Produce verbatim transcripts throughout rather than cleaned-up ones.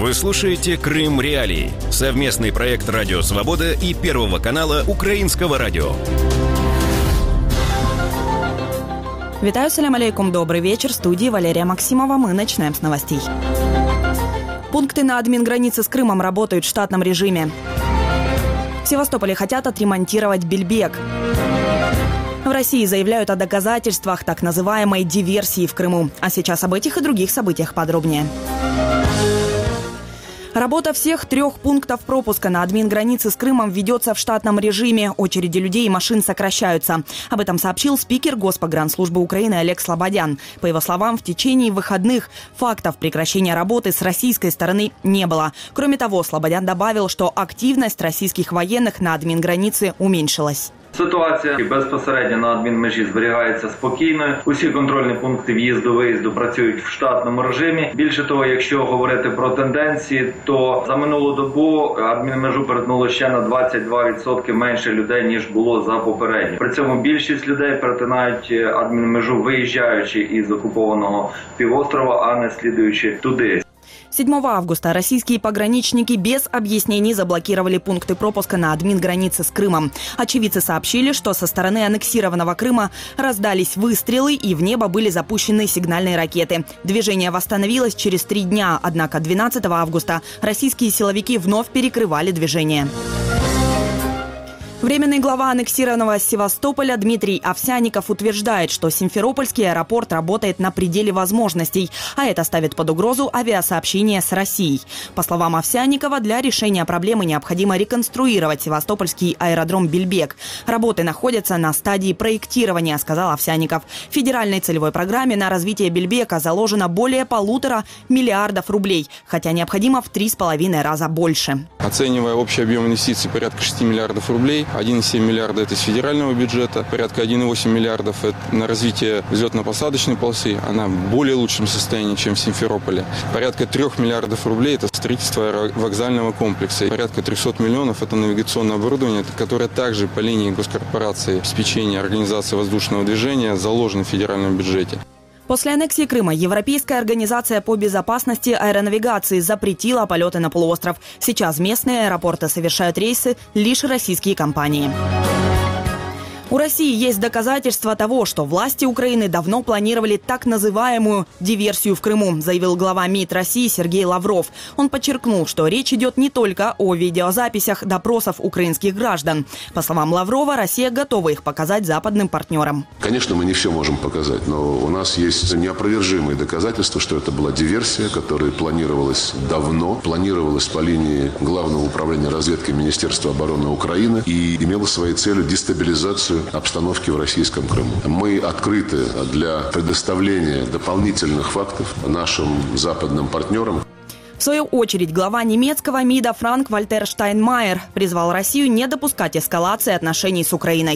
Вы слушаете «Крым Реалии» – совместный проект «Радио Свобода» и Первого канала Украинского радио. Витаю, салям алейкум, добрый вечер. В студии Валерия Максимова. Мы начинаем с новостей. Пункты на админгранице с Крымом работают в штатном режиме. В Севастополе хотят отремонтировать Бельбек. В России заявляют о доказательствах так называемой диверсии в Крыму. А сейчас об этих и других событиях подробнее. Работа всех трех пунктов пропуска на админгранице с Крымом ведется в штатном режиме. Очереди людей и машин сокращаются. Об этом сообщил спикер Госпогранслужбы Украины Олег Слободян. По его словам, в течение выходных фактов прекращения работы с российской стороны не было. Кроме того, Слободян добавил, что активность российских военных на админгранице уменьшилась. Ситуація безпосередньо на адмінмежі зберігається спокійною. Усі контрольні пункти в'їзду-виїзду працюють в штатному режимі. Більше того, якщо говорити про тенденції, то за минулу добу адмінмежу перетнуло ще на двадцять два відсотки менше людей, ніж було за попередньо. При цьому більшість людей перетинають адмінмежу, виїжджаючи із окупованого півострова, а не слідуючи туди. седьмого августа российские пограничники без объяснений заблокировали пункты пропуска на админгранице с Крымом. Очевидцы сообщили, что со стороны аннексированного Крыма раздались выстрелы и в небо были запущены сигнальные ракеты. Движение восстановилось через три дня, однако двенадцатого августа российские силовики вновь перекрывали движение. Временный глава аннексированного Севастополя Дмитрий Овсянников утверждает, что Симферопольский аэропорт работает на пределе возможностей, а это ставит под угрозу авиасообщение с Россией. По словам Овсянникова, для решения проблемы необходимо реконструировать Севастопольский аэродром Бельбек. Работы находятся на стадии проектирования, сказал Овсянников. В федеральной целевой программе на развитие Бельбека заложено более полутора миллиардов рублей, хотя необходимо в три с половиной раза больше. Оценивая общий объем инвестиций порядка шести миллиардов рублей, один и семь миллиарда это из федерального бюджета, порядка один и восемь миллиардов это на развитие взлетно-посадочной полосы, она в более лучшем состоянии, чем в Симферополе. Порядка трех миллиардов рублей это строительство аэровокзального комплекса. Порядка трехсот миллионов это навигационное оборудование, которое также по линии госкорпорации обеспечения организации воздушного движения заложено в федеральном бюджете. После аннексии Крыма Европейская организация по безопасности аэронавигации запретила полеты на полуостров. Сейчас местные аэропорты совершают рейсы лишь российские компании. У России есть доказательства того, что власти Украины давно планировали так называемую диверсию в Крыму, заявил глава МИД России Сергей Лавров. Он подчеркнул, что речь идет не только о видеозаписях допросов украинских граждан. По словам Лаврова, Россия готова их показать западным партнерам. Конечно, мы не все можем показать, но у нас есть неопровержимые доказательства, что это была диверсия, которая планировалась давно, планировалась по линии Главного управления разведки Министерства обороны Украины и имела своей целью дестабилизацию обстановки в российском Крыму. Мы открыты для предоставления дополнительных фактов нашим западным партнерам. В свою очередь, глава немецкого МИДа Франк-Вальтер Штайнмайер призвал Россию не допускать эскалации отношений с Украиной.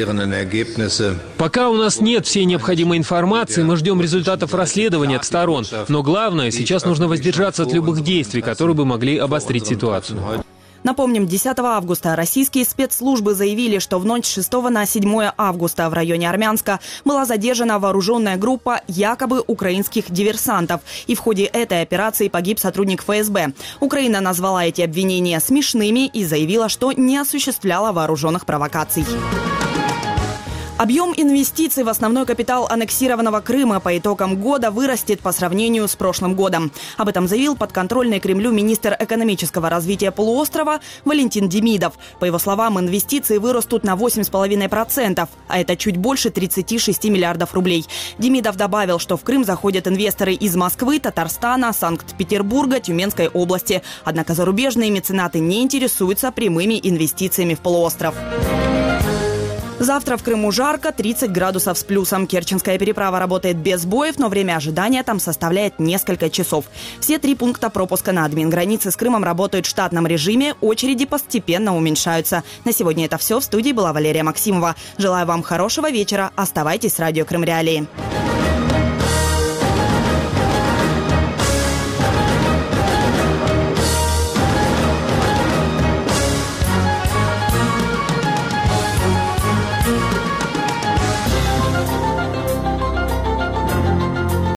Пока у нас нет всей необходимой информации, мы ждем результатов расследования от сторон. Но главное, сейчас нужно воздержаться от любых действий, которые бы могли обострить ситуацию. Напомним, десятого августа российские спецслужбы заявили, что в ночь с шестого на седьмое августа в районе Армянска была задержана вооруженная группа якобы украинских диверсантов. И в ходе этой операции погиб сотрудник эф эс бэ. Украина назвала эти обвинения смешными и заявила, что не осуществляла вооруженных провокаций. Объем инвестиций в основной капитал аннексированного Крыма по итогам года вырастет по сравнению с прошлым годом. Об этом заявил подконтрольный Кремлю министр экономического развития полуострова Валентин Демидов. По его словам, инвестиции вырастут на восемь с половиной процентов, а это чуть больше тридцати шести миллиардов рублей. Демидов добавил, что в Крым заходят инвесторы из Москвы, Татарстана, Санкт-Петербурга, Тюменской области. Однако зарубежные меценаты не интересуются прямыми инвестициями в полуостров. Завтра в Крыму жарко, тридцать градусов с плюсом. Керченская переправа работает без сбоев, но время ожидания там составляет несколько часов. Все три пункта пропуска на админгранице с Крымом работают в штатном режиме, очереди постепенно уменьшаются. На сегодня это все. В студии была Валерия Максимова. Желаю вам хорошего вечера. Оставайтесь с радио Крым Реалии.